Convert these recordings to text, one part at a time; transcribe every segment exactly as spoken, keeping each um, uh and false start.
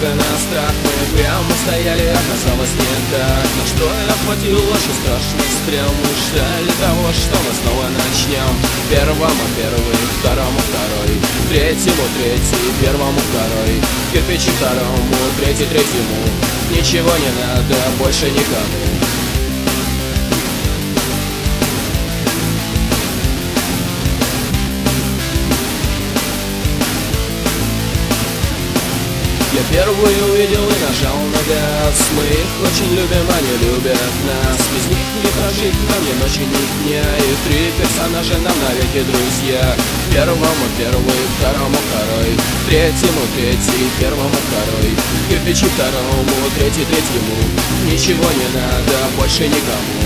несмотря на страх, мы прямо стояли, оказалось не так. Наш строй охватил очень страшный стрел. Мы ждали того, что мы снова начнем. Первому первый, второму второй, третьему третий, первому второй, кирпичи второму, третий третьему. Ничего не надо больше никому. Я первый увидел и нажал на газ. Мы их очень любим, они любят нас. Без них не прожить нам ни ночи, ни дня. И три персонажа нам навеки друзья. Первому первый, второму второй, третьему третий, первому второй, кирпичи второму, третий третьему. Ничего не надо больше никому.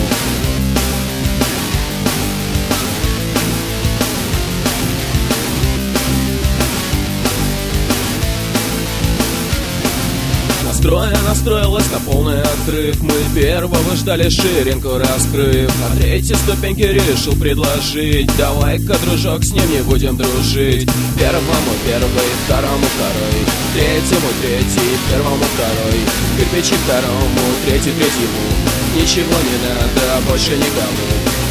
Настроя настроилась на полный отрыв. Мы первого ждали, ширинку раскрыв. На третьей ступеньке решил предложить: давай-ка, дружок, с ним не будем дружить. Первому первый, второму второй, третьему третий, первому второй, кирпичи второму, третий третьему. Ничего не надо больше никому.